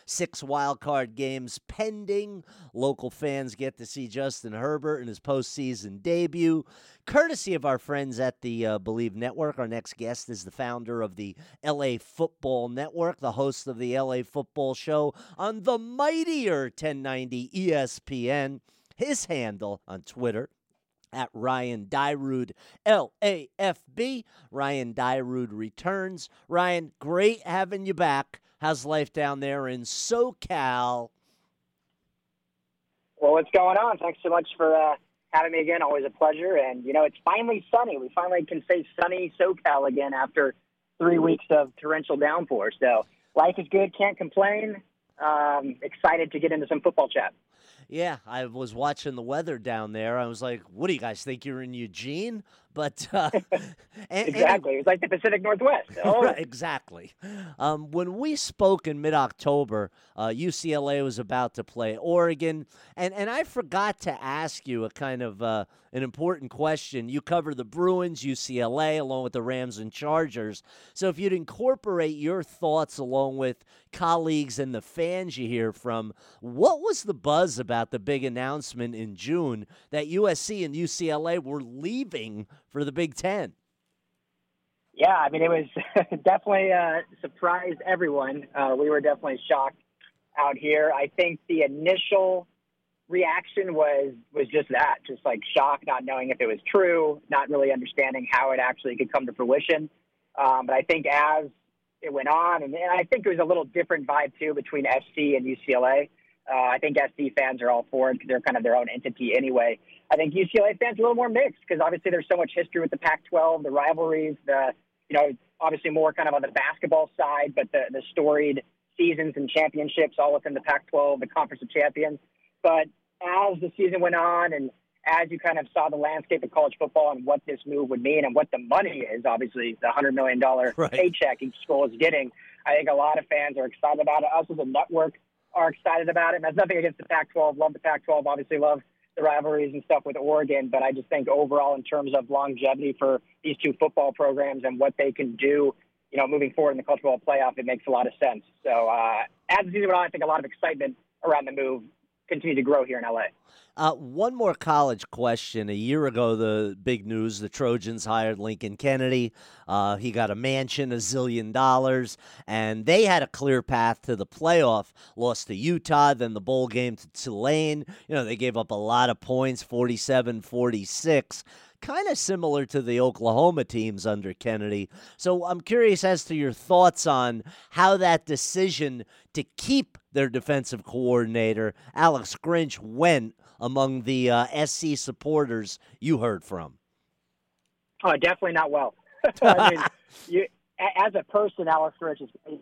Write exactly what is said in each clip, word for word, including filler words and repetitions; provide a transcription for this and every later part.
Six wild card games pending. Local fans get to see Justin Herbert in his postseason debut. Courtesy of our friends at the uh, Believe Network, our next guest is the founder of the L A Football Network, the host of the L A Football Show on the mightier ten ninety E S P N. His handle on Twitter, at Ryan Dyrud, L A F B. Ryan Dyrud returns. Ryan, great having you back. How's life down there in SoCal? Well, what's going on? Thanks so much for uh, having me again. Always a pleasure. And, you know, it's finally sunny. We finally can say sunny SoCal again after three weeks of torrential downpour. So life is good. Can't complain. Um, excited to get into some football chat. Yeah, I was watching the weather down there. I was like, what do you guys think? You're in Eugene? But uh, and, exactly. And, it was like the Pacific Northwest. Oh. Right, exactly. Um, when we spoke in mid-October, uh, U C L A was about to play Oregon. And, and I forgot to ask you a kind of uh, an important question. You cover the Bruins, U C L A, along with the Rams and Chargers. So if you'd incorporate your thoughts along with colleagues and the fans you hear from, what was the buzz about the big announcement in June that U S C and U C L A were leaving for the Big Ten? Yeah, I mean, it was definitely uh, surprised everyone. Uh, we were definitely shocked out here. I think the initial reaction was was just that, just like shock, not knowing if it was true, not really understanding how it actually could come to fruition. Um, but I think as it went on, and, and I think it was a little different vibe, too, between S C and U C L A. Uh, I think S C fans are all for it because they're kind of their own entity anyway. I think U C L A fans are a little more mixed because obviously there's so much history with the Pac twelve, the rivalries, the, you know, obviously more kind of on the basketball side, but the, the storied seasons and championships all within the Pac twelve, the Conference of Champions. But as the season went on and as you kind of saw the landscape of college football and what this move would mean and what the money is, obviously the one hundred million dollars right. paycheck each school is getting, I think a lot of fans are excited about it. Us as a network are excited about it. And that's nothing against the Pac twelve. Love the Pac twelve, obviously love the rivalries and stuff with Oregon. But I just think overall in terms of longevity for these two football programs and what they can do, you know, moving forward in the college football playoff, it makes a lot of sense. So uh, as the season went on, I think a lot of excitement around the move continue to grow here in L A. Uh, one more college question. A year ago, the big news, the Trojans hired Lincoln Kennedy. Uh, he got a mansion, a zillion dollars, and they had a clear path to the playoff. Lost to Utah, then the bowl game to Tulane. You know, they gave up a lot of points, forty-seven forty-six. Kind of similar to the Oklahoma teams under Kennedy. So I'm curious as to your thoughts on how that decision to keep their defensive coordinator, Alex Grinch, went among the uh, S C supporters you heard from. Oh, definitely not well. I mean, you, as a person, Alex Grinch is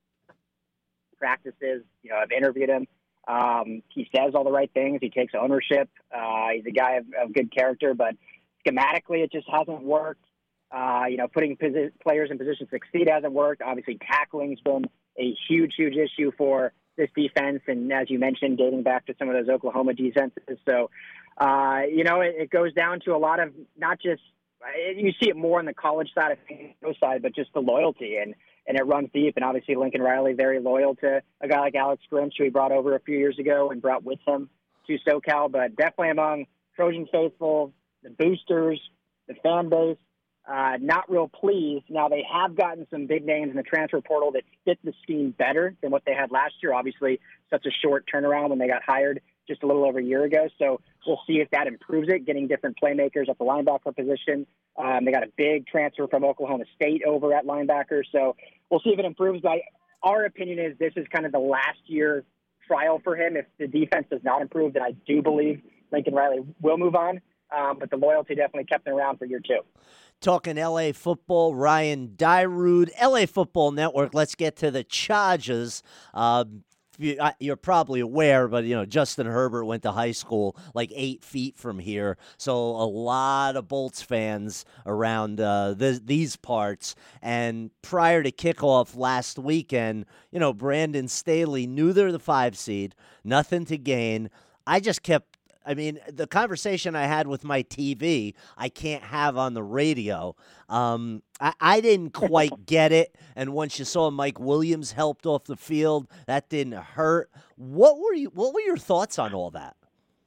practices. You know, I've interviewed him. Um, he says all the right things. He takes ownership. Uh, he's a guy of, of good character, but schematically, it just hasn't worked. Uh, you know, putting posi- players in position to succeed hasn't worked. Obviously, tackling's been a huge, huge issue for this defense. And as you mentioned, dating back to some of those Oklahoma defenses. So, uh, you know, it, it goes down to a lot of not just you see it more on the college side of things, side, but just the loyalty. And, and it runs deep. And obviously, Lincoln Riley, very loyal to a guy like Alex Grinch, who he brought over a few years ago and brought with him to SoCal. But definitely among Trojan faithful, the boosters, the fan base, uh, not real pleased. Now, they have gotten some big names in the transfer portal that fit the scheme better than what they had last year. Obviously, such a short turnaround when they got hired just a little over a year ago. So we'll see if that improves it, getting different playmakers at the linebacker position. Um, they got a big transfer from Oklahoma State over at linebacker. So we'll see if it improves. But our opinion is this is kind of the last year trial for him. If the defense does not improve, then I do believe Lincoln Riley will move on. Um, but the loyalty definitely kept him around for year two. Talking L A football, Ryan Dyrud, L A Football Network. Let's get to the Chargers. Uh, you're probably aware, but, you know, Justin Herbert went to high school like eight feet from here. So a lot of Bolts fans around uh, th- these parts. And prior to kickoff last weekend, you know, Brandon Staley knew they're the five seed, nothing to gain. I just kept I mean, the conversation I had with my T V, I can't have on the radio. Um, I, I didn't quite get it. And once you saw Mike Williams helped off the field, that didn't hurt. What were you? What were your thoughts on all that?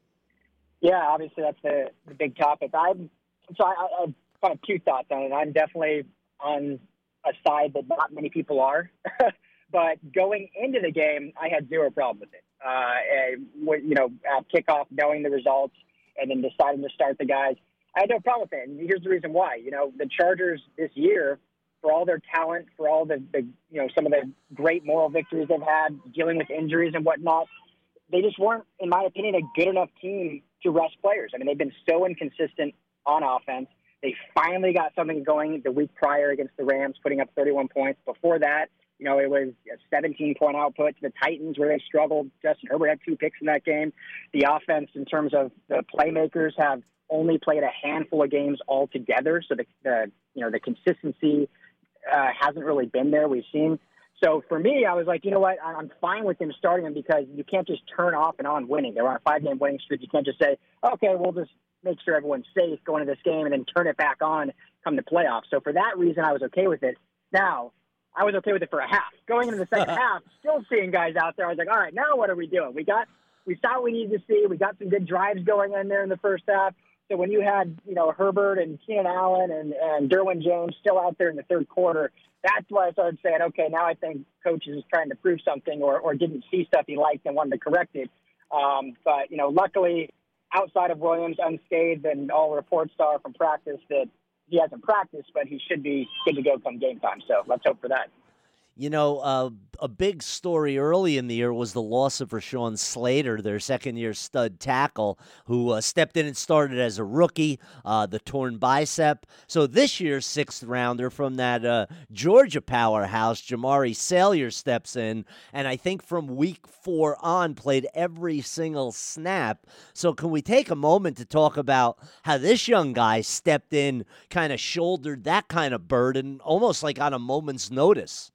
Yeah, obviously that's the, the big topic. I'm so I, I have kind of two thoughts on it. I'm definitely on a side that not many people are, but going into the game, I had zero problem with it. Uh, and, you know, at kickoff, knowing the results, and then deciding to start the guys, I had no problem with it. And here's the reason why. You know, the Chargers this year, for all their talent, for all the, the you know some of the great moral victories they've had, dealing with injuries and whatnot, they just weren't, in my opinion, a good enough team to rest players. I mean, they've been so inconsistent on offense. They finally got something going the week prior against the Rams, putting up thirty-one points. Before that, you know, it was a seventeen-point output to the Titans where they struggled. Justin Herbert had two picks in that game. The offense, in terms of the playmakers, have only played a handful of games altogether. So the, the you know, the consistency uh, hasn't really been there. We've seen. So for me, I was like, you know what, I'm fine with him starting him because you can't just turn off and on winning. They're on a five-game winning streak. You can't just say, okay, we'll just make sure everyone's safe going into this game and then turn it back on come the playoffs. So for that reason, I was okay with it. Now, I was okay with it for a half. Going into the second half, still seeing guys out there, I was like, all right, now what are we doing? We got, we saw what we needed to see. We got some good drives going in there in the first half. So when you had, you know, Herbert and Keenan Allen and, and Derwin James still out there in the third quarter, that's why I started saying, okay, now I think coach is trying to prove something or, or didn't see stuff he liked and wanted to correct it. Um, but, you know, luckily, outside of Williams, unscathed, and all reports are from practice that he hasn't practiced, but he should be good to go come game time. So let's hope for that. You know, uh, a big story early in the year was the loss of Rashawn Slater, their second-year stud tackle, who uh, stepped in and started as a rookie, uh, the torn bicep. So this year's sixth-rounder from that uh, Georgia powerhouse, Jamari Salyer, steps in, and I think from week four on played every single snap. So can we take a moment to talk about how this young guy stepped in, kind of shouldered that kind of burden, almost like on a moment's notice?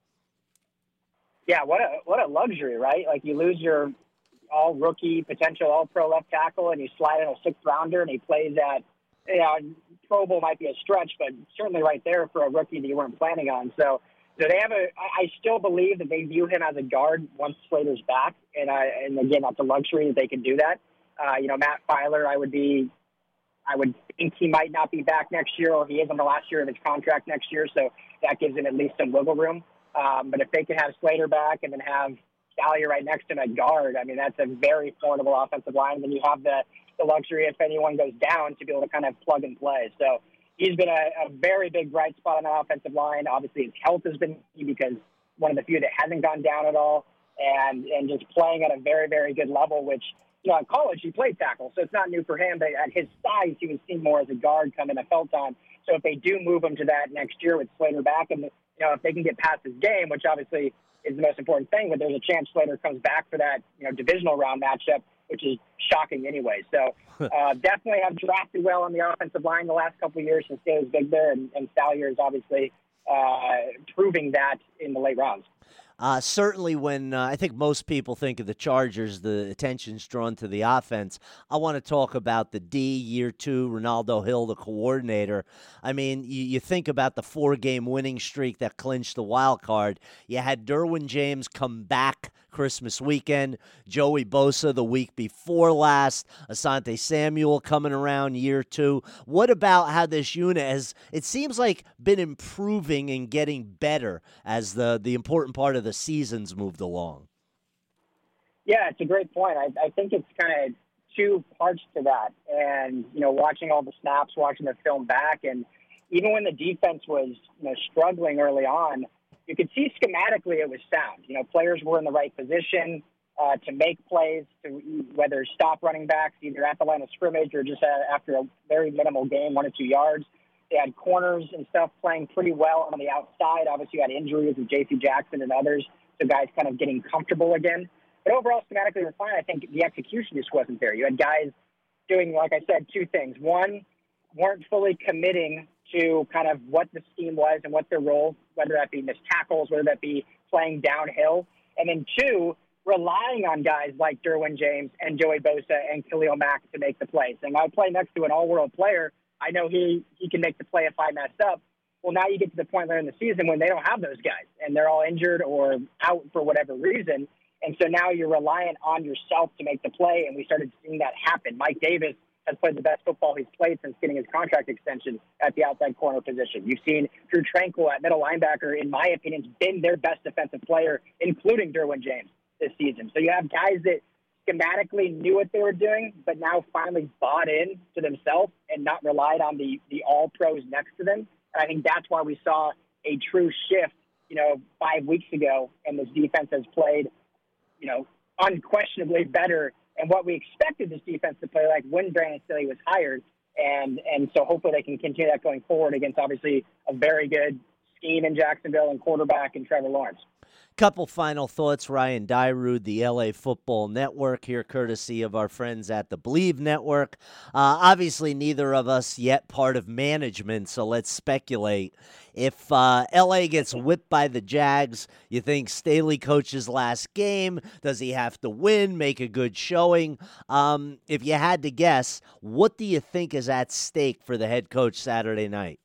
Yeah, what a what a luxury, right? Like you lose your all rookie, potential all pro left tackle, and you slide in a sixth rounder, and he plays at, you know, Pro Bowl might be a stretch, but certainly right there for a rookie that you weren't planning on. So, so they have a. I still believe that they view him as a guard once Slater's back, and I and again that's a luxury that they can do that. Uh, you know, Matt Filer, I would be, I would think he might not be back next year, or he is on the last year of his contract next year, so that gives him at least some wiggle room. Um, but if they can have Slater back and then have Salyer right next to him at guard, I mean, that's a very formidable offensive line. Then you have the, the luxury, if anyone goes down, to be able to kind of plug and play. So he's been a, a very big bright spot on the offensive line. Obviously, his health has been key because one of the few that hasn't gone down at all, and, and just playing at a very, very good level, which, you know, in college he played tackle, so it's not new for him. But at his size, he was seen more as a guard come in N F L time. So if they do move him to that next year with Slater back, and you know, if they can get past his game, which obviously is the most important thing, but there's a chance Slater comes back for that, you know, divisional round matchup, which is shocking anyway. So uh, definitely have drafted well on the offensive line the last couple of years since Taylor's big there, and, and Salyer is obviously uh, proving that in the late rounds. Uh, certainly when uh, I think most people think of the Chargers, the attention's drawn to the offense. I want to talk about the D, year two, Ronaldo Hill, the coordinator. I mean, you, you think about the four-game winning streak that clinched the wild card. You had Derwin James come back Christmas weekend, Joey Bosa the week before last, Asante Samuel coming around year two. What about how this unit has, it seems like, been improving and getting better as the, the important part of the season's moved along? Yeah, it's a great point. I, I think it's kind of two parts to that. And, you know, watching all the snaps, watching the film back, and even when the defense was, you know, struggling early on, you could see schematically it was sound. You know, players were in the right position uh, to make plays, to whether stop running backs either at the line of scrimmage or just uh, after a very minimal game, one or two yards. They had corners and stuff playing pretty well on the outside. Obviously, you had injuries with J C Jackson and others, so guys kind of getting comfortable again. But overall, schematically, it was fine. I think the execution just wasn't there. You had guys doing, like I said, two things. One, weren't fully committing to kind of what the scheme was and what their role, whether that be missed tackles, whether that be playing downhill. And then two, relying on guys like Derwin James and Joey Bosa and Khalil Mack to make the plays. And I play next to an all-world player. I know he, he can make the play if I messed up. Well, now you get to the point later in the season when they don't have those guys and they're all injured or out for whatever reason. And so now you're reliant on yourself to make the play, and we started seeing that happen. Mike Davis has played the best football he's played since getting his contract extension at the outside corner position. You've seen Drew Tranquill at middle linebacker, in my opinion, has been their best defensive player, including Derwin James this season. So you have guys that schematically knew what they were doing, but now finally bought in to themselves and not relied on the, the all-pros next to them. And I think that's why we saw a true shift, you know, five weeks ago, and this defense has played, you know, unquestionably better and what we expected this defense to play like when Brandon Staley was hired. And and so hopefully they can continue that going forward against obviously a very good scheme in Jacksonville and quarterback and Trevor Lawrence. Couple final thoughts. Ryan Dyrud, the L A Football Network, here courtesy of our friends at the Believe Network. Uh, obviously, neither of us yet part of management, so let's speculate. If uh, L A gets whipped by the Jags, you think Staley coaches last game? Does he have to win, make a good showing? Um, if you had to guess, what do you think is at stake for the head coach Saturday night?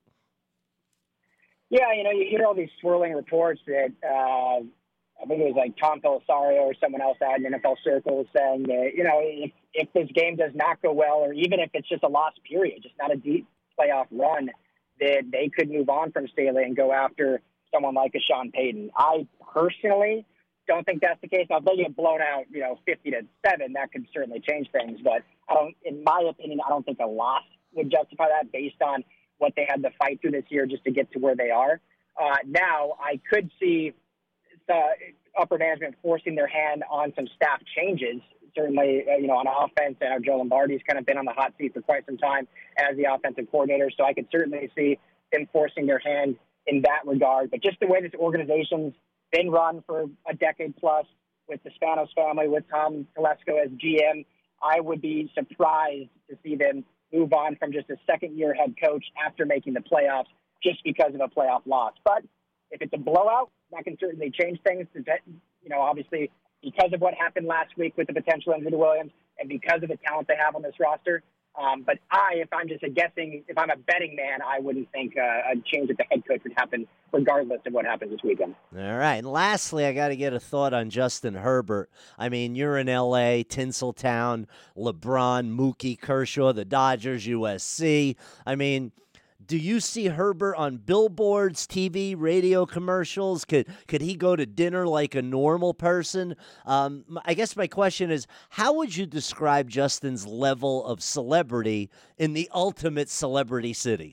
Yeah, you know, you hear all these swirling reports that uh, I think it was like Tom Pelissaro or someone else out in N F L circles saying that, you know, if, if this game does not go well, or even if it's just a lost period, just not a deep playoff run, that they could move on from Staley and go after someone like a Sean Payton. I personally don't think that's the case. Now, if they get blown out, you know, fifty to seven, that could certainly change things. But I don't, in my opinion, I don't think a loss would justify that based on what they had to fight through this year just to get to where they are. Uh, now, I could see the upper management forcing their hand on some staff changes. Certainly, uh, you know, on offense, uh, Joe Lombardi's kind of been on the hot seat for quite some time as the offensive coordinator, so I could certainly see them forcing their hand in that regard. But just the way this organization's been run for a decade plus with the Spanos family, with Tom Telesco as G M, I would be surprised to see them move on from just a second-year head coach after making the playoffs just because of a playoff loss. But if it's a blowout, that can certainly change things. You know, obviously, because of what happened last week with the potential injury to Williams and because of the talent they have on this roster. Um, but I, if I'm just a guessing, if I'm a betting man, I wouldn't think uh, a change at the head coach would happen regardless of what happens this weekend. All right. And lastly, I got to get a thought on Justin Herbert. I mean, you're in L A, Tinseltown, LeBron, Mookie, Kershaw, the Dodgers, U S C. I mean, do you see Herbert on billboards, T V, radio commercials? Could could he go to dinner like a normal person? Um, I guess my question is, how would you describe Justin's level of celebrity in the ultimate celebrity city?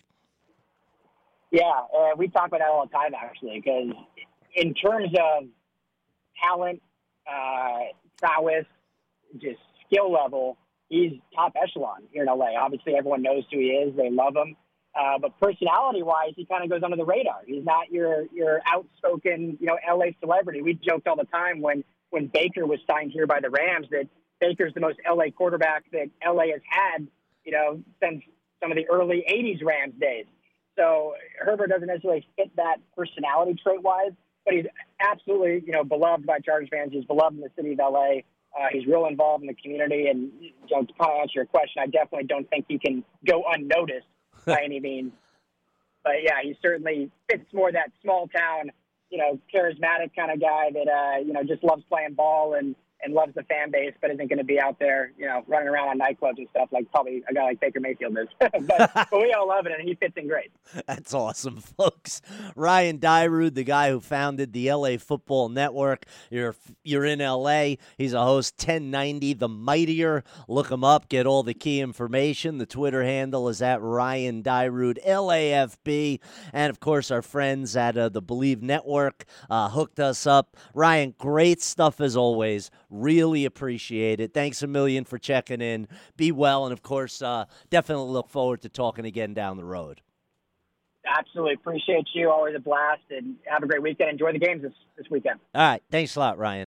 Yeah, uh, we talk about that all the time, actually, because in terms of talent, uh, prowess, just skill level, he's top echelon here in L A. Obviously, everyone knows who he is. They love him. Uh, but personality-wise, he kind of goes under the radar. He's not your your outspoken, you know, L A celebrity. We joked all the time when, when Baker was signed here by the Rams that Baker's the most L A quarterback that L A has had, you know, since some of the early eighties Rams days. So Herbert doesn't necessarily fit that personality trait-wise, but he's absolutely, you know, beloved by Chargers fans. He's beloved in the city of L A. Uh, he's real involved in the community. And, you know, to kind of answer your question, I definitely don't think he can go unnoticed by any means. But, yeah, he certainly fits more that small town, you know, charismatic kind of guy that, uh, you know, just loves playing ball and, and loves the fan base, but isn't going to be out there, you know, running around on nightclubs and stuff like probably a guy like Baker Mayfield is. but, but we all love it, and he fits in great. That's awesome, folks. Ryan Dyrud, the guy who founded the L A Football Network. You're you're in L A. He's a host, ten ninety The Mightier. Look him up. Get all the key information. The Twitter handle is at Ryan Dyrud, L A F B. And, of course, our friends at uh, the Believe Network uh, hooked us up. Ryan, great stuff as always. Really appreciate it. Thanks a million for checking in. Be well, and, of course, uh, definitely look forward to talking again down the road. Absolutely. Appreciate you. Always a blast, and have a great weekend. Enjoy the games this, this weekend. All right. Thanks a lot, Ryan.